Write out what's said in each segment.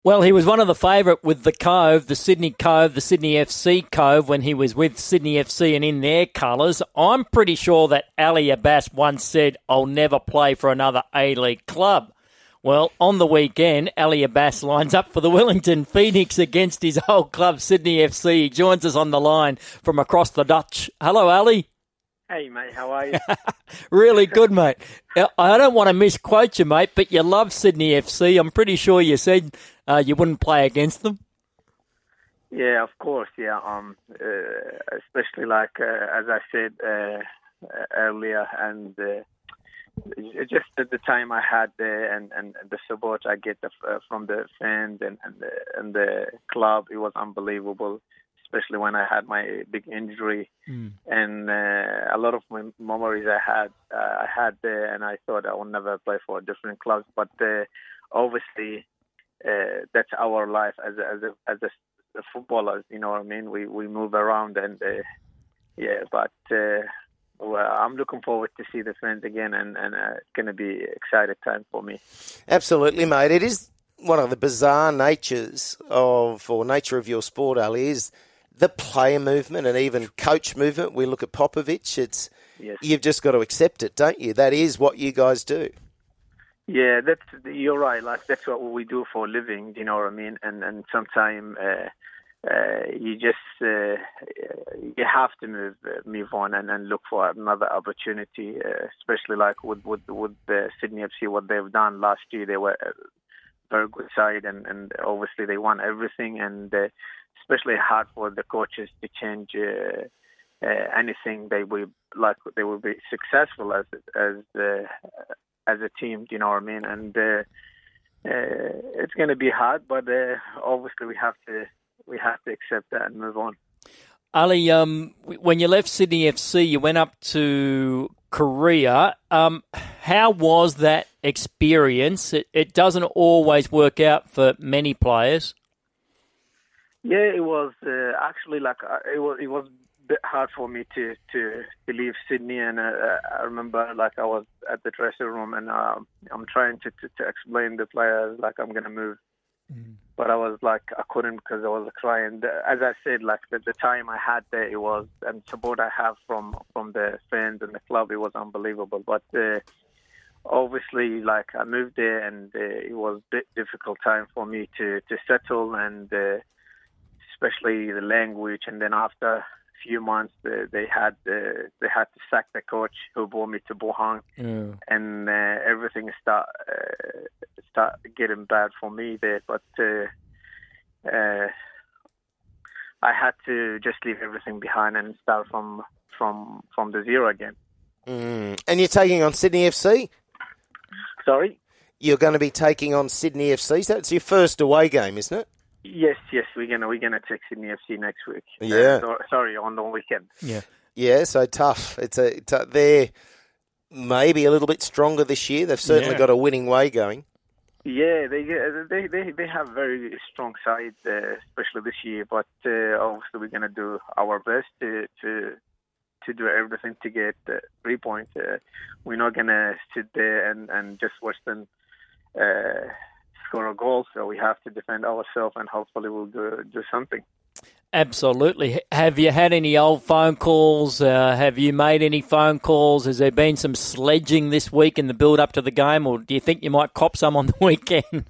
Well, he was one of the favourite with the Cove, the Sydney FC Cove, when he was with Sydney FC and in their colours. I'm pretty sure that Ali Abbas once said, "I'll never play for another A-League club." Well, on the weekend, Ali Abbas lines up for the Wellington Phoenix against his old club, Sydney FC. He joins us on the line from across the Dutch. Hello, Ali. Hey, mate, how are you? Really good, mate. I don't want to misquote you, mate, but you love Sydney FC. I'm pretty sure you said you wouldn't play against them. Yeah, of course, yeah. Especially as I said earlier, and just at the time I had there and the support I get from the fans and the club, it was unbelievable. Especially when I had my big injury, and a lot of my memories I had there, and I thought I would never play for different clubs. But obviously, that's our life as a footballers. You know what I mean? We move around, and But well, I'm looking forward to see the fans again, and it's going to be an exciting time for me. Absolutely, mate. It is one of the bizarre nature of your sport, Ali, is the player movement and even coach movement. We look at Popovich. Yes. You've just got to accept it, don't you? That is what you guys do. Yeah, you're right. Like, that's what we do for a living. You know what I mean? And sometimes you just you have to move on and look for another opportunity. Especially like with the Sydney FC, what they've done last year. They were a very good side, and obviously they won everything. And especially hard for the coaches to change anything. They will be successful as a team. You know what I mean? And it's going to be hard, but obviously we have to accept that and move on. Ali, when you left Sydney FC, you went up to Korea. How was that experience? It doesn't always work out for many players. Yeah, it was actually it was a bit hard for me to leave Sydney, and I remember I was at the dressing room, and I'm trying to explain to the players I'm going to move. But I was I couldn't, because I was crying. As I said, the time I had there, it was, and support I have from the fans and the club, it was unbelievable. But obviously, I moved there, and it was a bit difficult time for me to settle, and especially the language. And then after a few months, they had to sack the coach who brought me to Pohang, and everything start getting bad for me there. But I had to just leave everything behind and start from the zero again. And you're taking on Sydney FC? Sorry? You're going to be taking on Sydney FC, so it's your first away game, isn't it? Yes, we're gonna take Sydney FC next week. Yeah. Sorry, on the weekend. Yeah. So tough. They're maybe a little bit stronger this year. They've certainly got a winning way going. Yeah, they have very strong side, especially this year. But obviously, we're gonna do our best to do everything to get 3 points. We're not gonna sit there and just watch them score a goal, so we have to defend ourselves, and hopefully we'll do something. Absolutely. Have you had any old phone calls? Have you made any phone calls? Has there been some sledging this week in the build-up to the game, or do you think you might cop some on the weekend?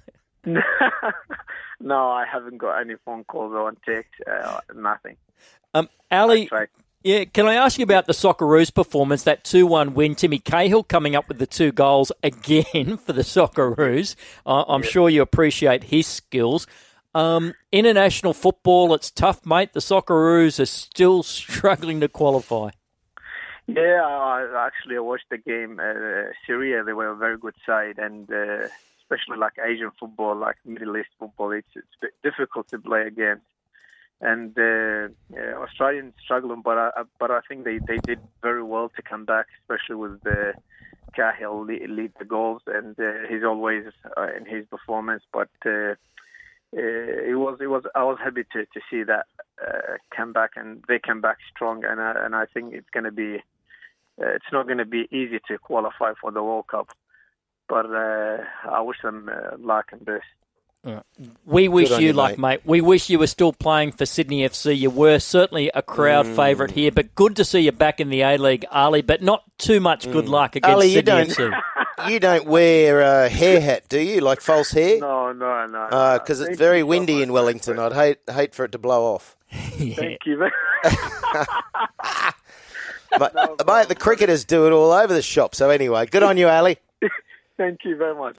No, I haven't got any phone calls or text, nothing. Ali, can I ask you about the Socceroos performance, that 2-1 win? Timmy Cahill coming up with the 2 goals again for the Socceroos. I'm sure you appreciate his skills. International football, it's tough, mate. The Socceroos are still struggling to qualify. Yeah, I watched the game. Syria, they were a very good side, and especially Asian football, Middle East football, it's a bit difficult to play against. And Australians struggling, but I think they did very well to come back, especially with Cahill lead the goals, and he's always in his performance. But it was I was happy to see that come back, and they come back strong, and I think it's going to be it's not going to be easy to qualify for the World Cup, but I wish them luck and best. We wish Good on you you, luck, mate. mate. We wish you were still playing for Sydney FC. You were certainly a crowd favourite here, but good to see you back in the A-League, Ali, but not too much good luck against Ali, Sydney FC. You don't wear a hair hat, do you? Like false hair? No. Because it's Thank very you so windy much, in Wellington. I'd hate for it to blow off. Thank you, man. Mate, the cricketers do it all over the shop. So anyway, good on you, Ali. Thank you very much.